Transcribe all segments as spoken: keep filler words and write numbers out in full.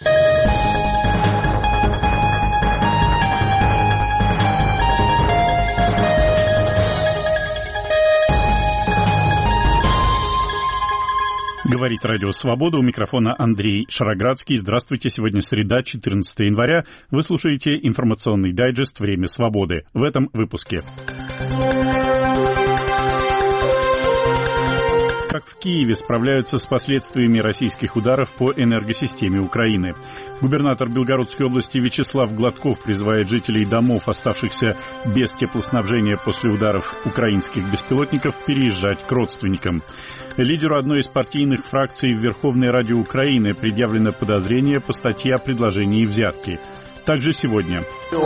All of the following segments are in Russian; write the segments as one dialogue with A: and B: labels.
A: Говорит Радио Свобода, у микрофона Андрей Шароградский. Здравствуйте, сегодня среда, четырнадцатое января. Вы слушаете информационный дайджест «Время свободы». В этом выпуске. Как в Киеве справляются с последствиями российских ударов по энергосистеме Украины. Губернатор Белгородской области Вячеслав Гладков призывает жителей домов, оставшихся без теплоснабжения после ударов украинских беспилотников, переезжать к родственникам. Лидеру одной из партийных фракций в Верховной Раде Украины предъявлено подозрение по статье о предложении взятки. Также сегодня.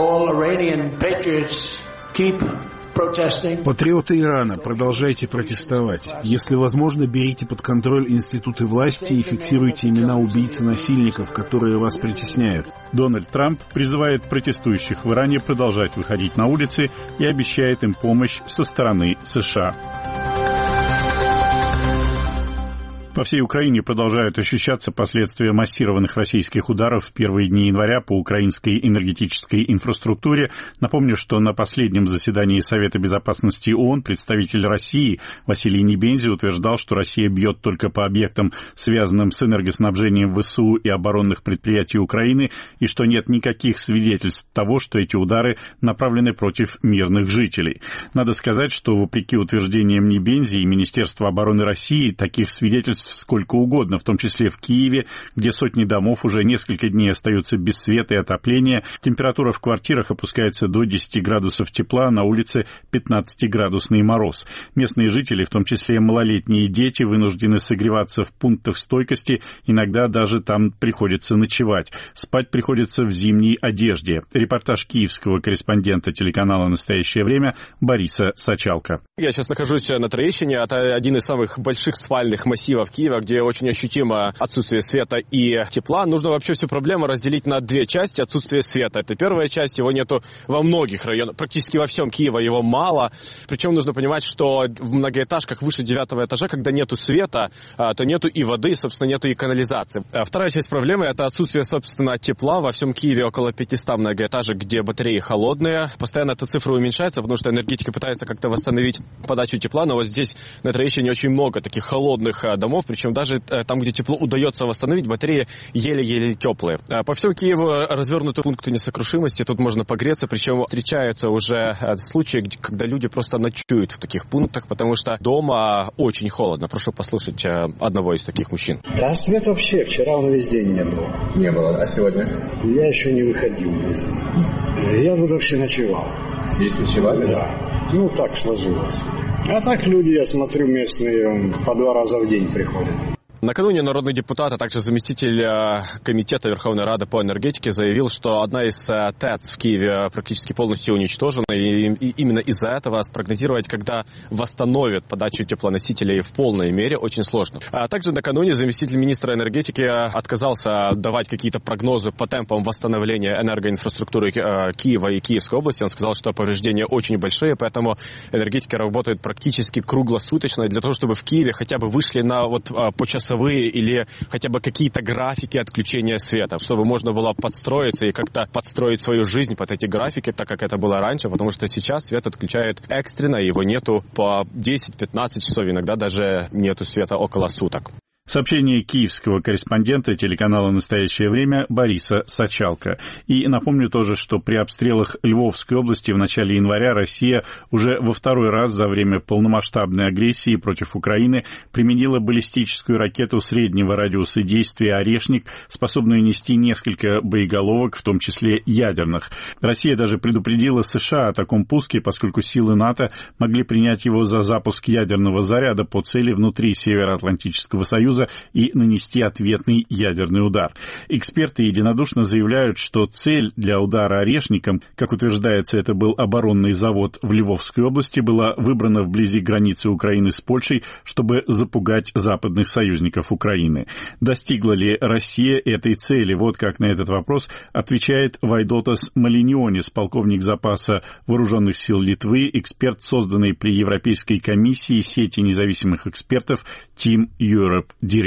B: Патриоты Ирана, продолжайте протестовать. Если возможно, берите под контроль институты власти и фиксируйте имена убийц и насильников, которые вас притесняют.
A: Дональд Трамп призывает протестующих в Иране продолжать выходить на улицы и обещает им помощь со стороны США. По всей Украине продолжают ощущаться последствия массированных российских ударов в первые дни января по украинской энергетической инфраструктуре. Напомню, что на последнем заседании Совета безопасности ООН представитель России Василий Небензи утверждал, что Россия бьет только по объектам, связанным с энергоснабжением ВСУ и оборонных предприятий Украины, и что нет никаких свидетельств того, что эти удары направлены против мирных жителей. Надо сказать, что вопреки утверждениям Небензи и Министерства обороны России, таких свидетельств сколько угодно, в том числе в Киеве, где сотни домов уже несколько дней остаются без света и отопления. Температура в квартирах опускается до десяти градусов тепла, на улице пятнадцатиградусный мороз. Местные жители, в том числе малолетние дети, вынуждены согреваться в пунктах стойкости, иногда даже там приходится ночевать. Спать приходится в зимней одежде. Репортаж киевского корреспондента телеканала «Настоящее время» Бориса Сачалко.
C: Я сейчас нахожусь на Троещине, это один из самых больших спальных массивов Киева, где очень ощутимо отсутствие света и тепла. Нужно вообще всю проблему разделить на две части отсутствия света. Это первая часть, его нету во многих районах, практически во всем Киева его мало. Причем нужно понимать, что в многоэтажках выше девятого этажа, когда нету света, то нету и воды, собственно, нету и канализации. А вторая часть проблемы — это отсутствие, собственно, тепла. Во всем Киеве около пятисот многоэтажек, где батареи холодные. Постоянно эта цифра уменьшается, потому что энергетика пытается как-то восстановить подачу тепла, но вот здесь на Троещине очень много таких холодных домов, причем даже там, где тепло удается восстановить, батареи еле-еле теплые. По всему Киеву развернуты пункты несокрушимости, тут можно погреться, причем встречаются уже случаи, когда люди просто ночуют в таких пунктах, потому что дома очень холодно. Прошу послушать одного из таких мужчин.
D: Да, свет вообще, вчера он весь день не было.
C: Не было, а сегодня?
D: Я еще не выходил. Я тут вообще ночевал.
C: Здесь ночевали?
D: Да. Ну, так сложилось. А так люди, я смотрю, местные по два раза в день приходят.
C: Накануне народный депутат, а также заместитель комитета Верховной Рады по энергетике заявил, что одна из ТЭЦ в Киеве практически полностью уничтожена, и именно из-за этого спрогнозировать, когда восстановят подачу теплоносителей в полной мере, очень сложно. А также накануне заместитель министра энергетики отказался давать какие-то прогнозы по темпам восстановления энергоинфраструктуры Киева и Киевской области. Он сказал, что повреждения очень большие, поэтому энергетики работают практически круглосуточно для того, чтобы в Киеве хотя бы вышли на вот почасовые или хотя бы какие-то графики отключения света, чтобы можно было подстроиться и как-то подстроить свою жизнь под эти графики, так как это было раньше, потому что сейчас свет отключают экстренно, его нету по десять-пятнадцать часов, иногда даже нету света около суток.
A: Сообщение киевского корреспондента телеканала «Настоящее время» Бориса Сачалко. И напомню тоже, что при обстрелах Львовской области в начале января Россия уже во второй раз за время полномасштабной агрессии против Украины применила баллистическую ракету среднего радиуса действия «Орешник», способную нести несколько боеголовок, в том числе ядерных. Россия даже предупредила США о таком пуске, поскольку силы НАТО могли принять его за запуск ядерного заряда по цели внутри Североатлантического союза и нанести ответный ядерный удар. Эксперты единодушно заявляют, что цель для удара орешником, как утверждается, это был оборонный завод в Львовской области, была выбрана вблизи границы Украины с Польшей, чтобы запугать западных союзников Украины. Достигла ли Россия этой цели? Вот как на этот вопрос отвечает Вайдотас Малиньонис, полковник запаса вооруженных сил Литвы, эксперт, созданный при Европейской комиссии сети независимых экспертов Team Europe Direct.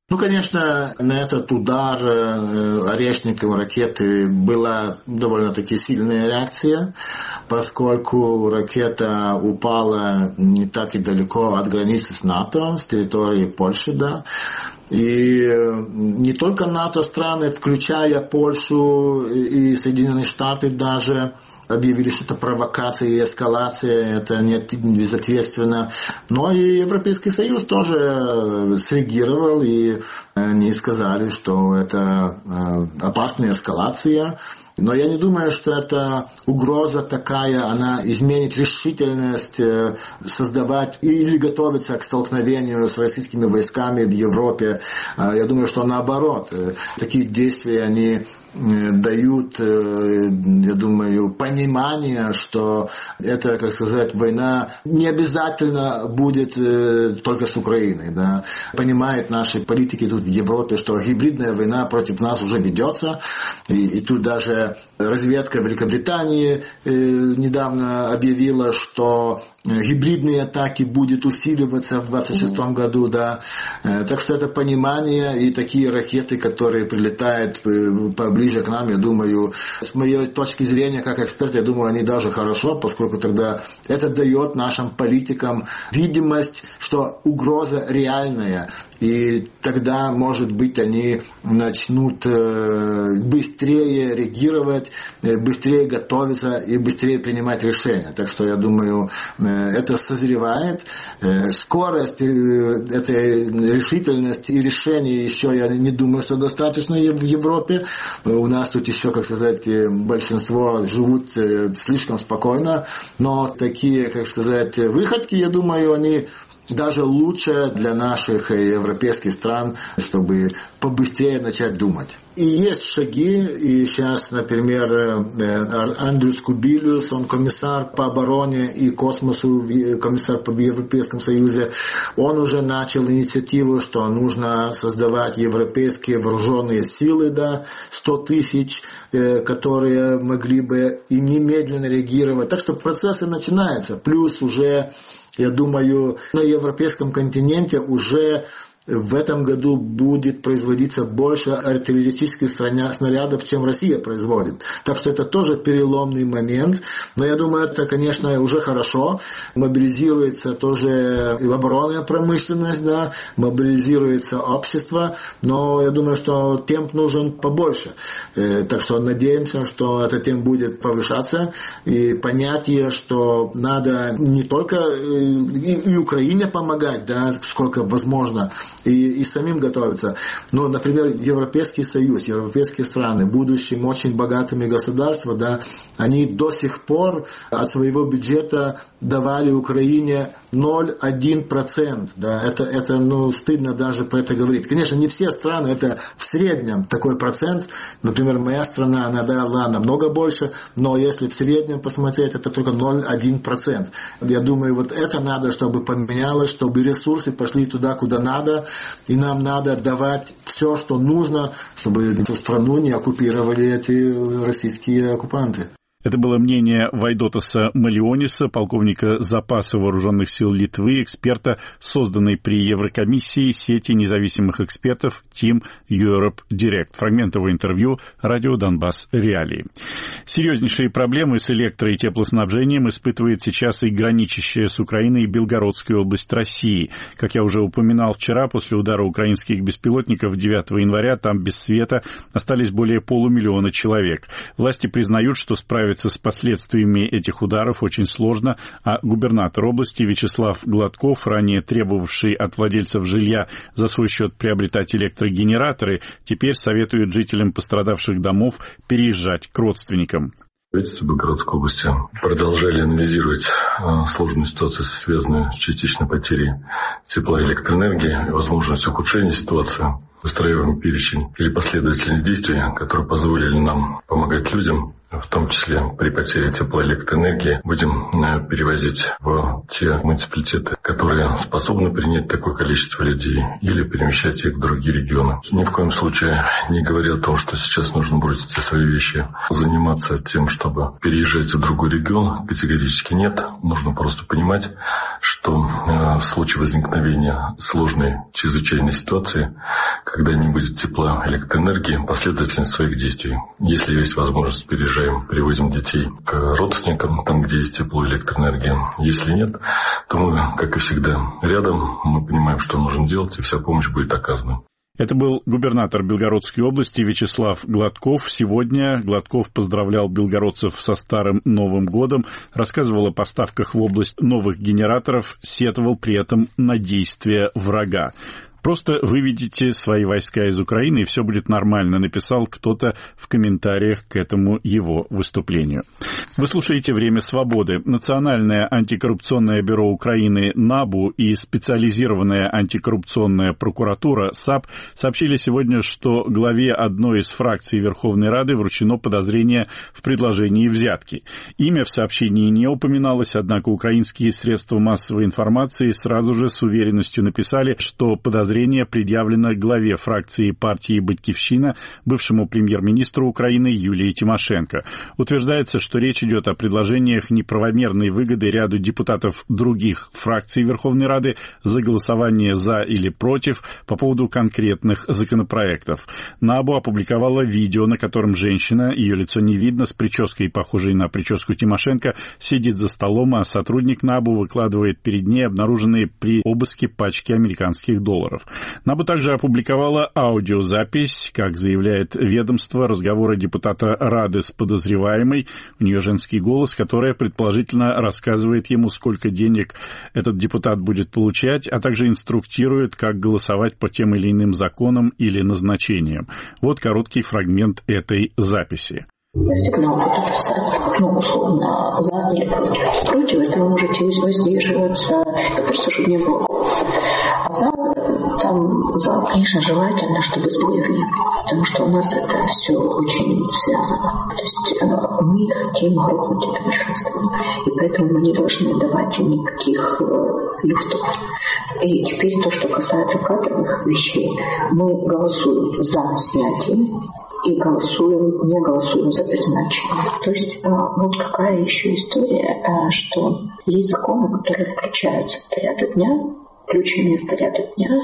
E: Ну, конечно, на этот удар Орешникова ракеты была довольно-таки сильная реакция, поскольку ракета упала не так и далеко от границы с НАТО, с территории Польши, да. И не только НАТО-страны, включая Польшу и Соединенные Штаты даже, объявили, что это провокация и эскалация, это не безответственно. Но и Европейский Союз тоже среагировал, и они сказали, что это опасная эскалация. Но я не думаю, что эта угроза такая, она изменит решительность создавать или готовиться к столкновению с российскими войсками в Европе. Я думаю, что наоборот, такие действия, они дают, я думаю, понимание, что это, как сказать, война не обязательно будет только с Украиной. Да. Понимают наши политики тут в Европе, что гибридная война против нас уже ведется. И, и тут даже разведка Великобритании недавно объявила, что гибридные атаки будут усиливаться в двадцать шестом году, да. Так что это понимание и такие ракеты, которые прилетают поближе к нам, я думаю, с моей точки зрения, как эксперт, я думаю, они даже хорошо, поскольку тогда это дает нашим политикам видимость, что угроза реальная. И тогда, может быть, они начнут быстрее реагировать, быстрее готовиться и быстрее принимать решения. Так что, я думаю, это созревает. Скорость этой решительности и решений еще, я не думаю, что достаточно в Европе. У нас тут еще, как сказать, большинство живут слишком спокойно. Но такие, как сказать, выходки, я думаю, они даже лучше для наших европейских стран, чтобы побыстрее начать думать. И есть шаги, и сейчас, например, Андрюс Кубилюс, он комиссар по обороне и космосу, комиссар по Европейскому Союзу, он уже начал инициативу, что нужно создавать европейские вооруженные силы, да, сто тысяч, которые могли бы и немедленно реагировать. Так что процессы начинаются. Плюс уже, я думаю, на европейском континенте уже в этом году будет производиться больше артиллерийских снарядов, чем Россия производит. Так что это тоже переломный момент. Но я думаю, это, конечно, уже хорошо. Мобилизируется тоже и оборонная промышленность, да, мобилизируется общество. Но я думаю, что темп нужен побольше. Так что надеемся, что этот темп будет повышаться. И понятие, что надо не только и Украине помогать, да, сколько возможно, И, и самим готовиться. Но, например, Европейский Союз, европейские страны, будущим очень богатыми государства, да, они до сих пор от своего бюджета давали Украине ноль целых одна десятая процента. Да, это, это ну, стыдно даже про это говорить. Конечно, не все страны, это в среднем такой процент. Например, моя страна, она дала намного больше, но если в среднем посмотреть, это только ноль целых одна десятая процента. Я думаю, вот это надо, чтобы поменялось, чтобы ресурсы пошли туда, куда надо. И нам надо давать все, что нужно, чтобы эту страну не оккупировали эти российские оккупанты.
A: Это было мнение Вайдотаса Малиониса, полковника запаса вооруженных сил Литвы, эксперта, созданной при Еврокомиссии сети независимых экспертов Team Europe Direct. Фрагмент его интервью «Радио Донбасс. Реалии». Серьезнейшие проблемы с электро- и теплоснабжением испытывает сейчас и граничащая с Украиной Белгородская область России. Как я уже упоминал вчера, после удара украинских беспилотников девятого января там без света остались более полумиллиона человек. Власти признают, что справиться с последствиями этих ударов очень сложно, а губернатор области Вячеслав Гладков, ранее требовавший от владельцев жилья за свой счет приобретать электрогенераторы, теперь советует жителям пострадавших домов переезжать к родственникам.
F: Правительство Белгородской области продолжали анализировать сложную ситуацию, связанную с частичной потерей тепла и электроэнергии и возможность ухудшения ситуации. Выстраиваем перечень или последовательность действий, которые позволили нам помогать людям в том числе при потере теплоэлектроэнергии, будем перевозить в те муниципалитеты, которые способны принять такое количество людей, или перемещать их в другие регионы. Ни в коем случае не говоря о том, что сейчас нужно бросить все свои вещи, заниматься тем, чтобы переезжать в другой регион, категорически нет. Нужно просто понимать, что в случае возникновения сложной чрезвычайной ситуации, когда не будет тепла, электроэнергии, последовательность своих действий. Если есть возможность, переезжаем, привозим детей к родственникам, там, где есть тепло, электроэнергия. Если нет, то мы, как и всегда, рядом. Мы понимаем, что нужно делать, и вся помощь будет оказана.
A: Это был губернатор Белгородской области Вячеслав Гладков. Сегодня Гладков поздравлял белгородцев со Старым Новым годом, рассказывал о поставках в область новых генераторов, сетовал при этом на действия врага. «Просто выведите свои войска из Украины, и все будет нормально», написал кто-то в комментариях к этому его выступлению. Вы слушаете «Время свободы». Национальное антикоррупционное бюро Украины НАБУ и специализированная антикоррупционная прокуратура САП сообщили сегодня, что главе одной из фракций Верховной Рады вручено подозрение в предложении взятки. Имя в сообщении не упоминалось, однако украинские средства массовой информации сразу же с уверенностью написали, что подозрение предъявлено главе фракции партии «Батькивщина», бывшему премьер-министру Украины Юлии Тимошенко. Утверждается, что речь идет о предложениях неправомерной выгоды ряду депутатов других фракций Верховной Рады за голосование «за» или «против» по поводу конкретных законопроектов. НАБУ опубликовала видео, на котором женщина, ее лицо не видно, с прической, похожей на прическу Тимошенко, сидит за столом, а сотрудник НАБУ выкладывает перед ней обнаруженные при обыске пачки американских долларов. НАБУ также опубликовала аудиозапись, как заявляет ведомство, разговора депутата Рады с подозреваемой. У нее женский голос, которая предположительно рассказывает ему, сколько денег этот депутат будет получать, а также инструктирует, как голосовать по тем или иным законам или назначениям. Вот короткий фрагмент этой записи.
G: Я сигнал буду писать, ну, условно, за или против. Против этого можете воздерживаться, просто чтобы не было. А за, там, за, конечно, желательно, чтобы сбоев не было, потому что у нас это все очень связано. То есть мы хотим грохнуть это большинство, и поэтому мы не должны давать никаких э, люфтов. И теперь то, что касается кадровых вещей, мы голосуем за снятие и голосуем, не голосуем за призначение. То есть вот какая еще история, что есть законы, которые включаются в порядок дня, включены в порядок дня,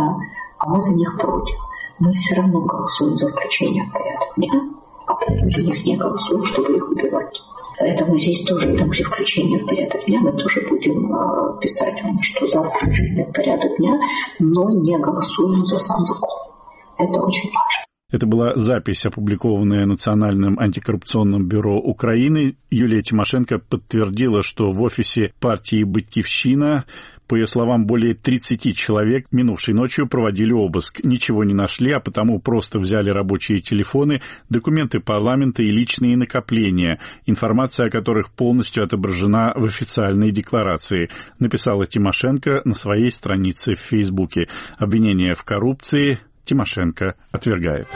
G: а мы за них против. Мы все равно голосуем за включение в порядок дня, а против них не голосуем, чтобы их убивать. Поэтому здесь тоже, там, где включение в порядок дня, мы тоже будем э, писать, что за включение в порядок дня, но не голосуем за сам закон. Это очень важно.
A: Это была запись, опубликованная Национальным антикоррупционным бюро Украины. Юлия Тимошенко подтвердила, что в офисе партии «Батькивщина», по ее словам, более тридцати человек минувшей ночью проводили обыск. Ничего не нашли, а потому просто взяли рабочие телефоны, документы парламента и личные накопления, информация о которых полностью отображена в официальной декларации, написала Тимошенко на своей странице в Фейсбуке. Обвинение в коррупции Тимошенко отвергает.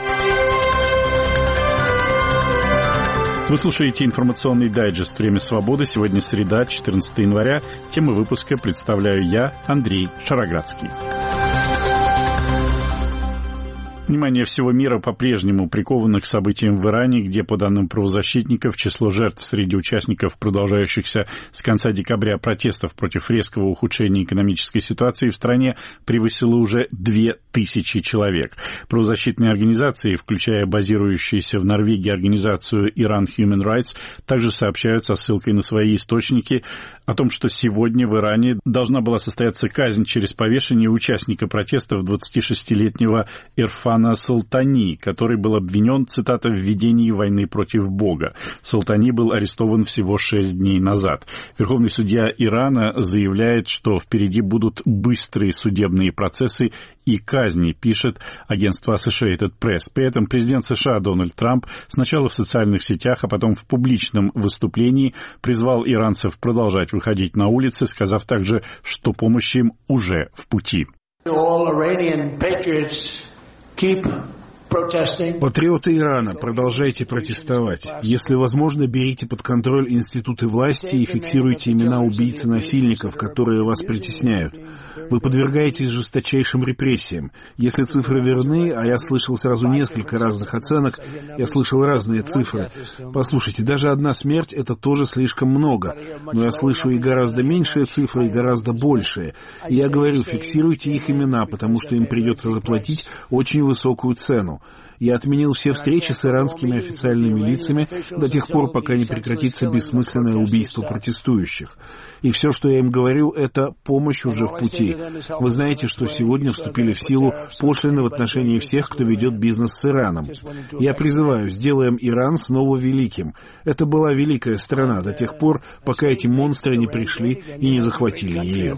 A: Вы слушаете информационный дайджест «Время свободы». Сегодня среда, четырнадцатое января. Тему выпуска представляю я, Андрей Шароградский. Внимание всего мира по-прежнему приковано к событиям в Иране, где, по данным правозащитников, число жертв среди участников продолжающихся с конца декабря протестов против резкого ухудшения экономической ситуации в стране превысило уже две тысячи человек. Правозащитные организации, включая базирующуюся в Норвегии организацию Iran Human Rights, также сообщают со ссылкой на свои источники о том, что сегодня в Иране должна была состояться казнь через повешение участника протестов двадцатишестилетнего Ирфана Солтани, который был обвинен, цитата, в ведении войны против Бога. Солтани был арестован всего шесть дней назад. Верховный судья Ирана заявляет, что впереди будут быстрые судебные процессы и казни, пишет агентство Associated Press. При этом президент США Дональд Трамп сначала в социальных сетях, а потом в публичном выступлении призвал иранцев продолжать выходить на улицы, сказав также, что помощь им уже в пути.
H: All Iranian patriots keep
B: Патриоты Ирана, продолжайте протестовать. Если возможно, берите под контроль институты власти и фиксируйте имена убийц и насильников, которые вас притесняют. Вы подвергаетесь жесточайшим репрессиям. Если цифры верны, а я слышал сразу несколько разных оценок, я слышал разные цифры. Послушайте, даже одна смерть — это тоже слишком много. Но я слышу и гораздо меньшие цифры, и гораздо большие. И я говорю, фиксируйте их имена, потому что им придется заплатить очень высокую цену. Я отменил все встречи с иранскими официальными лицами до тех пор, пока не прекратится бессмысленное убийство протестующих. И все, что я им говорю, это помощь уже в пути. Вы знаете, что сегодня вступили в силу пошлины в отношении всех, кто ведет бизнес с Ираном. Я призываю, сделаем Иран снова великим. Это была великая страна до тех пор, пока эти монстры не пришли и не захватили ее.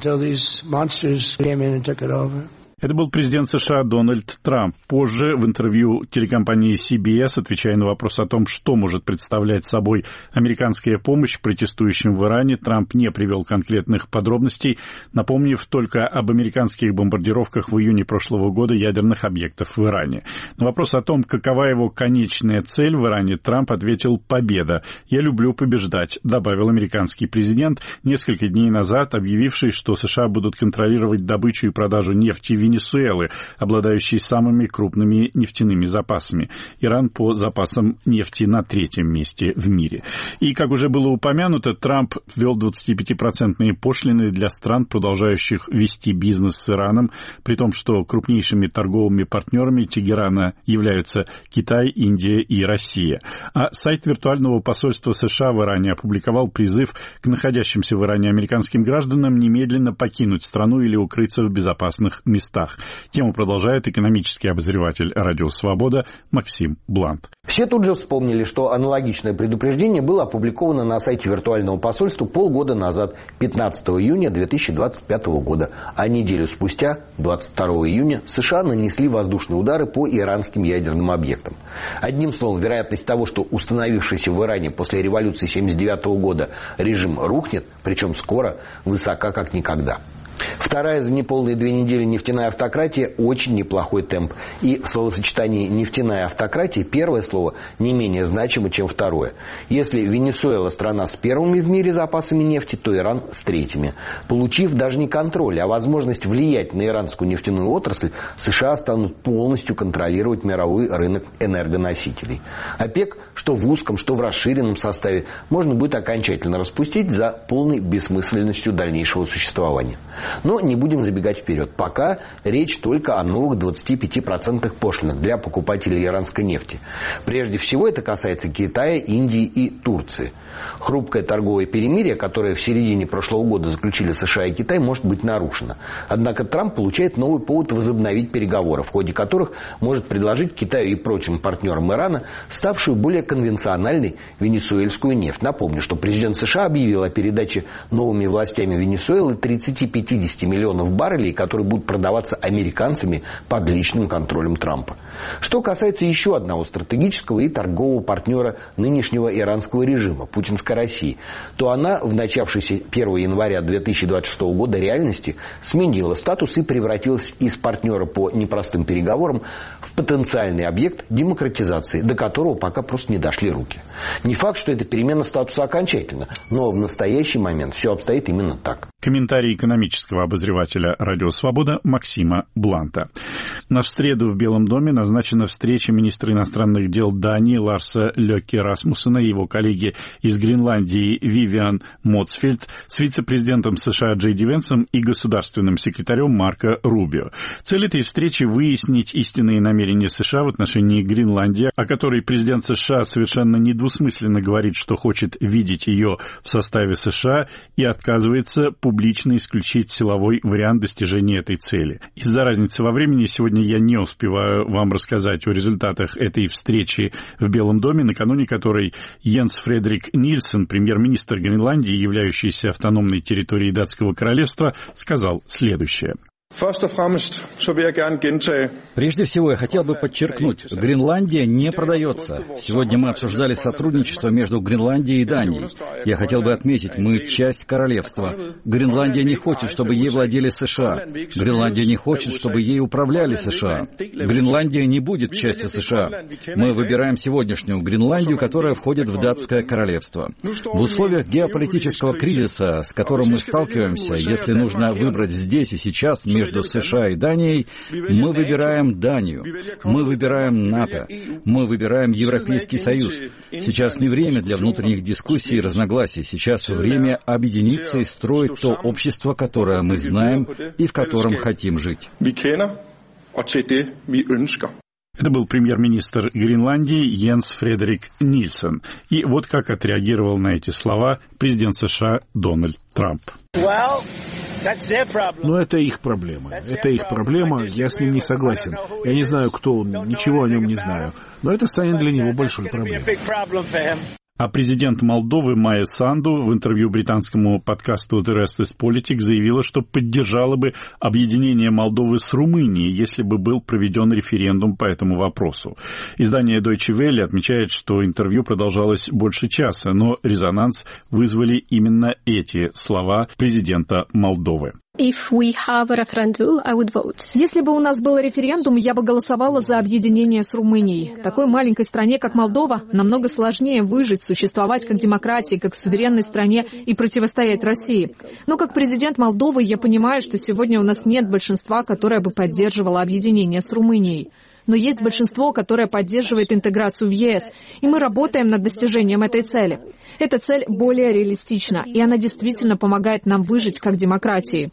A: Это был президент США Дональд Трамп. Позже в интервью телекомпании си би эс, отвечая на вопрос о том, что может представлять собой американская помощь протестующим в Иране, Трамп не привел конкретных подробностей, напомнив только об американских бомбардировках в июне прошлого года ядерных объектов в Иране. На вопрос о том, какова его конечная цель в Иране, Трамп ответил: «Победа. Я люблю побеждать», добавил американский президент, несколько дней назад объявивший, что США будут контролировать добычу и продажу нефти в Венесуэлы, обладающей самыми крупными нефтяными запасами. Иран по запасам нефти на третьем месте в мире. И, как уже было упомянуто, Трамп ввел двадцатипятипроцентные пошлины для стран, продолжающих вести бизнес с Ираном, при том, что крупнейшими торговыми партнерами Тегерана являются Китай, Индия и Россия. А сайт виртуального посольства США в Иране опубликовал призыв к находящимся в Иране американским гражданам немедленно покинуть страну или укрыться в безопасных местах. Тему продолжает экономический обозреватель «Радио Свобода» Максим Блант.
H: Все тут же вспомнили, что аналогичное предупреждение было опубликовано на сайте виртуального посольства полгода назад, пятнадцатого июня две тысячи двадцать пятого года. А неделю спустя, двадцать второго июня, США нанесли воздушные удары по иранским ядерным объектам. Одним словом, вероятность того, что установившийся в Иране после революции семьдесят девятого года режим рухнет, причем скоро, высока как никогда. Вторая за неполные две недели нефтяная автократия – очень неплохой темп. И в словосочетании «нефтяная автократия» первое слово не менее значимо, чем второе. Если Венесуэла – страна с первыми в мире запасами нефти, то Иран – с третьими. Получив даже не контроль, а возможность влиять на иранскую нефтяную отрасль, США станут полностью контролировать мировой рынок энергоносителей. ОПЕК, что в узком, что в расширенном составе, можно будет окончательно распустить за полной бессмысленностью дальнейшего существования. Но не будем забегать вперед. Пока речь только о новых двадцати пяти процентах пошлинах для покупателей иранской нефти. Прежде всего это касается Китая, Индии и Турции. Хрупкое торговое перемирие, которое в середине прошлого года заключили США и Китай, может быть нарушено. Однако Трамп получает новый повод возобновить переговоры, в ходе которых может предложить Китаю и прочим партнерам Ирана ставшую более конвенциональной венесуэльскую нефть. Напомню, что президент США объявил о передаче новыми властями Венесуэлы тридцати-пятидесяти миллионов баррелей, которые будут продаваться американцами под личным контролем Трампа. Что касается еще одного стратегического и торгового партнера нынешнего иранского режима – путинской России, то она в начавшейся первого января две тысячи двадцать шестого года реальности сменила статус и превратилась из партнера по непростым переговорам в потенциальный объект демократизации, до которого пока просто не дошли руки. Не факт, что эта перемена статуса окончательна, но в настоящий момент все обстоит именно так.
A: Комментарий экономического обозревателя «Радио Свобода» Максима Бланта. На среду в Белом доме назначена встреча министра иностранных дел Дании Ларса Лёкке Расмуссена и его коллеги из Гренландии Вивиан Моцфельд с вице-президентом США Джей Ди Венсом и государственным секретарем Марко Рубио. Цель этой встречи — выяснить истинные намерения США в отношении Гренландии, о которой президент США совершенно недвусмысленно говорит, что хочет видеть ее в составе США и отказывается публично исключить силовой вариант достижения этой цели. Из-за разницы во времени сегодня я не успеваю вам рассказать о результатах этой встречи в Белом доме, накануне которой Йенс Фредерик Нильсен, премьер-министр Гренландии, являющийся автономной территорией датского королевства, сказал следующее.
I: Прежде всего, я хотел бы подчеркнуть, Гренландия не продается. Сегодня мы обсуждали сотрудничество между Гренландией и Данией. Я хотел бы отметить, мы часть королевства. Гренландия не хочет, чтобы ей владели США. Гренландия не хочет, чтобы ей управляли США. Гренландия не будет частью США. Мы выбираем сегодняшнюю Гренландию, которая входит в датское королевство. В условиях геополитического кризиса, с которым мы сталкиваемся, если нужно выбрать здесь и сейчас между Между США и Данией, мы выбираем Данию, мы выбираем НАТО, мы выбираем Европейский Союз. Сейчас не время для внутренних дискуссий и разногласий, сейчас время объединиться и строить то общество, которое мы знаем и в котором хотим жить.
A: Это был премьер-министр Гренландии Йенс Фредерик Нильсон. И вот как отреагировал на эти слова президент США Дональд Трамп.
B: Но это их проблема. Это их проблема, я с ним не согласен. Я не знаю, кто он, ничего о нем не знаю. Но это станет для него большой проблемой.
A: А президент Молдовы Майя Санду в интервью британскому подкасту The Rest is Politics заявила, что поддержала бы объединение Молдовы с Румынией, если бы был проведен референдум по этому вопросу. Издание Deutsche Welle отмечает, что интервью продолжалось больше часа, но резонанс вызвали именно эти слова президента Молдовы.
J: Если бы у нас был референдум, я бы голосовала за объединение с Румынией. Такой маленькой стране, как Молдова, намного сложнее выжить, существовать как демократии, как суверенной стране и противостоять России. Но как президент Молдовы я понимаю, что сегодня у нас нет большинства, которое бы поддерживало объединение с Румынией. Но есть большинство, которое поддерживает интеграцию в ЕС, и мы работаем над достижением этой цели. Эта цель более реалистична, и она действительно помогает нам выжить как демократии.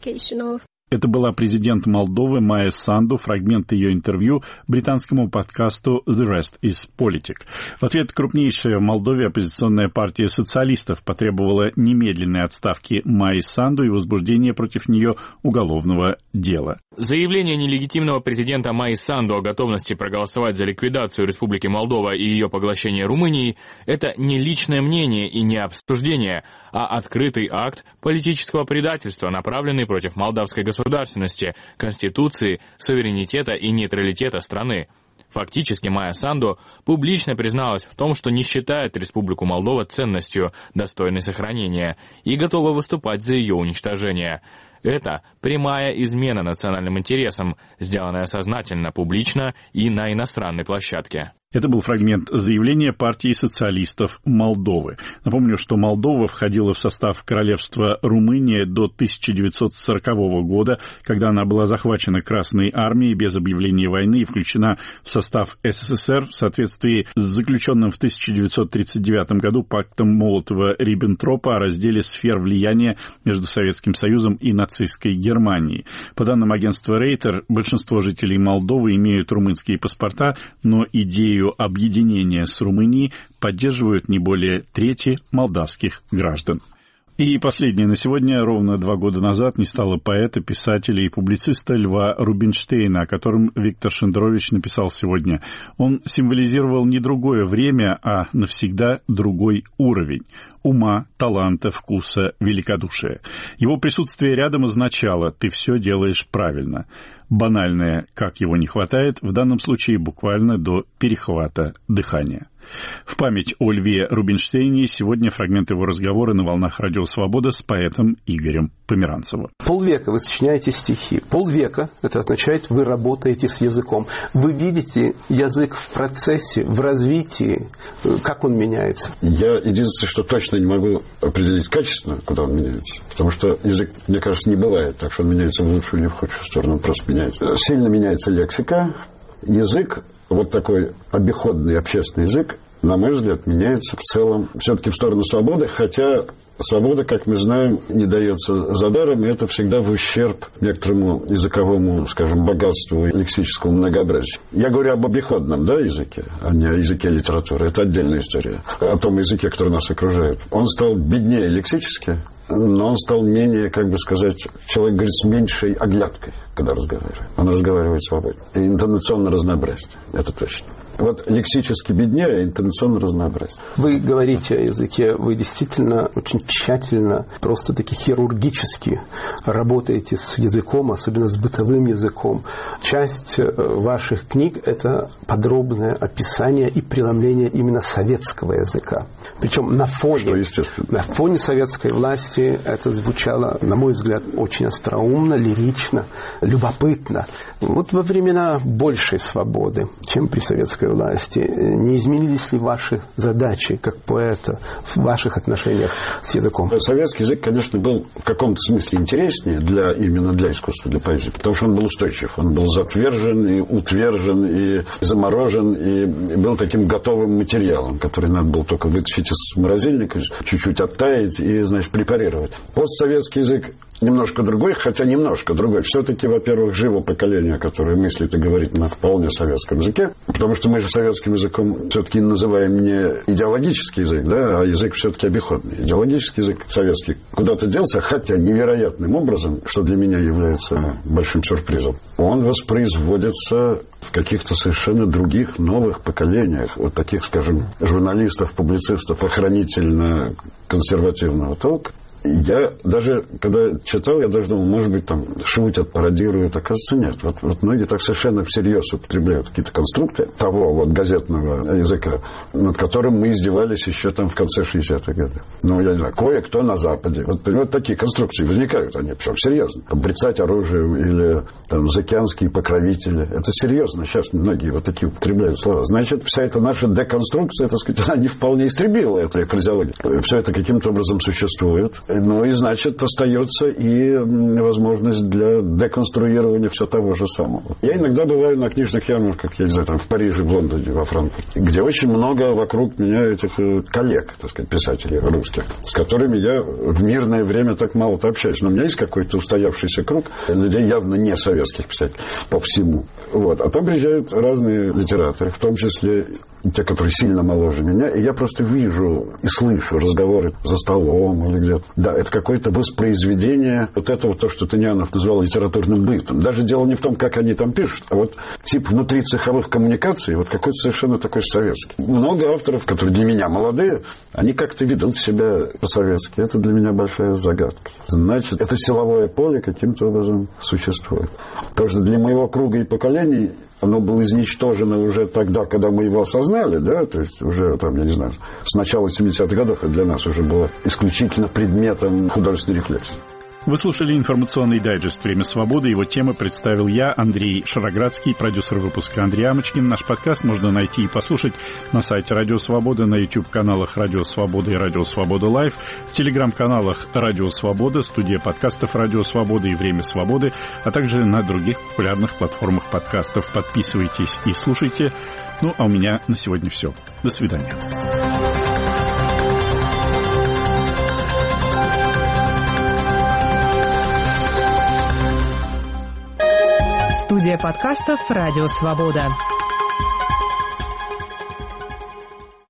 A: Это была президент Молдовы Майя Санду, фрагмент ее интервью британскому подкасту The Rest is Politics. В ответ крупнейшая в Молдове оппозиционная партия социалистов потребовала немедленной отставки Майи Санду и возбуждения против нее уголовного дела.
K: Заявление нелегитимного президента Майи Санду о готовности проголосовать за ликвидацию Республики Молдова и ее поглощение Румынией – это не личное мнение и не обсуждение, а открытый акт политического предательства, направленный против молдавской государственности, конституции, суверенитета и нейтралитета страны. Фактически Майя Санду публично призналась в том, что не считает Республику Молдова ценностью, достойной сохранения, и готова выступать за ее уничтожение. Это прямая измена национальным интересам, сделанная сознательно, публично и на иностранной площадке.
A: Это был фрагмент заявления партии социалистов Молдовы. Напомню, что Молдова входила в состав королевства Румыния до тысяча девятьсот сорокового года, когда она была захвачена Красной армией без объявления войны и включена в состав СССР в соответствии с заключенным в тысяча девятьсот тридцать девятом году пактом Молотова-Риббентропа о разделе сфер влияния между Советским Союзом и нацистской Германией. По данным агентства Рейтер, большинство жителей Молдовы имеют румынские паспорта, но идею объединения с Румынией поддерживают не более трети молдавских граждан. И последнее на сегодня. Ровно два года назад не стало поэта, писателя и публициста Льва Рубинштейна, о котором Виктор Шендерович написал сегодня. Он символизировал не другое время, а навсегда другой уровень ума, таланта, вкуса, великодушия. Его присутствие рядом означало «ты все делаешь правильно». Банальное «как его не хватает» в данном случае буквально до перехвата дыхания. В память о Льве Рубинштейне сегодня фрагмент его разговора на волнах Радио Свобода с поэтом Игорем Померанцевым.
L: Полвека вы сочиняете стихи. Полвека — это означает, вы работаете с языком. Вы видите язык в процессе, в развитии, как он меняется.
M: Я единственное, что точно не могу определить качественно, куда он меняется. Потому что язык, мне кажется, не бывает так, что он меняется в лучшую или в худшую сторону. Он просто меняется. Сильно меняется лексика. Язык, вот такой обиходный общественный язык, на мой взгляд, меняется в целом все-таки в сторону свободы, хотя свобода, как мы знаем, не дается за даром, и это всегда в ущерб некоторому языковому, скажем, богатству и лексическому многообразию. Я говорю об обиходном, да, языке, а не о языке литературы. Это отдельная история. О том языке, который нас окружает. Он стал беднее лексически, но он стал менее, как бы сказать, человек говорит с меньшей оглядкой, когда разговаривает. Он разговаривает свободно. И интонационно разнообразнее. Это точно. Вот лексически беднее, а интонационно разнообразнее.
L: Вы говорите о языке, вы действительно очень тщательно, просто-таки хирургически работаете с языком, особенно с бытовым языком. Часть ваших книг – это подробное описание и преломление именно советского языка. Причем на фоне, на фоне советской власти это звучало, на мой взгляд, очень остроумно, лирично, любопытно. Вот во времена большей свободы, чем при советской власти, не изменились ли ваши задачи как поэта в ваших отношениях с языком?
M: Советский язык, конечно, был в каком-то смысле интереснее для, именно для искусства, для поэзии, потому что он был устойчив, он был затвержен и утвержен, и заморожен, и был таким готовым материалом, который надо было только вытащить из морозильника, чуть-чуть оттаять и, значит, препарировать. Постсоветский язык немножко другой, хотя немножко другой. Все-таки, во-первых, живо поколение, которое мыслит и говорит на вполне советском языке, потому что мы же советским языком все-таки называем не идеологический язык, да, а язык все-таки обиходный. Идеологический язык советский куда-то делся, хотя невероятным образом, что для меня является большим сюрпризом, он воспроизводится в каких-то совершенно других новых поколениях, вот таких, скажем, журналистов, публицистов, охранительно-консервативного толка. Я даже, когда читал, я даже думал, может быть, там шутят, пародируют. Оказывается, нет. Вот, вот многие так совершенно всерьез употребляют какие-то конструкты того вот газетного языка, над которым мы издевались еще там в конце шестидесятых годов. Ну, я не знаю, кое-кто на Западе. Вот, вот такие конструкции возникают, они причем серьезно. Там, брецать оружием или там заокеанские покровители. Это серьезно. Сейчас многие вот такие употребляют слова. Значит, вся эта наша деконструкция, так сказать, она не вполне истребила эту фразеологию. Все это каким-то образом существует. Ну и, значит, остается и возможность для деконструирования все того же самого. Я иногда бываю на книжных ярмарках, я не знаю, там в Париже, в Лондоне, во Франкфурте, где очень много вокруг меня этих коллег, так сказать, писателей русских, с которыми я в мирное время так мало-то общаюсь. Но у меня есть какой-то устоявшийся круг людей явно не советских писателей по всему. Вот. А там приезжают разные литераторы, в том числе те, которые сильно моложе меня, и я просто вижу и слышу разговоры за столом или где-то. Да, это какое-то воспроизведение вот этого, то, что Тынянов назвал литературным бытом. Даже дело не в том, как они там пишут, а вот тип внутрицеховых коммуникаций, вот какой-то совершенно такой советский. Много авторов, которые для меня молодые, они как-то ведут себя по-советски. Это для меня большая загадка. Значит, это силовое поле каким-то образом существует. Потому что для моего круга и поколений оно было изничтожено уже тогда, когда мы его осознали, да, то есть уже, там, я не знаю, с начала семидесятых годов это для нас уже было исключительно предметом художественной рефлексии.
A: Вы слушали информационный дайджест «Время свободы». Его темы представил я, Андрей Шароградский, продюсер выпуска Андрей Амочкин. Наш подкаст можно найти и послушать на сайте Радио Свобода, на YouTube-каналах Радио Свобода и Радио Свобода Лайв, в телеграм-каналах Радио Свобода, студия подкастов Радио Свобода и Время свободы, а также на других популярных платформах подкастов. Подписывайтесь и слушайте. Ну, а у меня на сегодня все. До свидания.
N: Студия подкастов «Радио Свобода».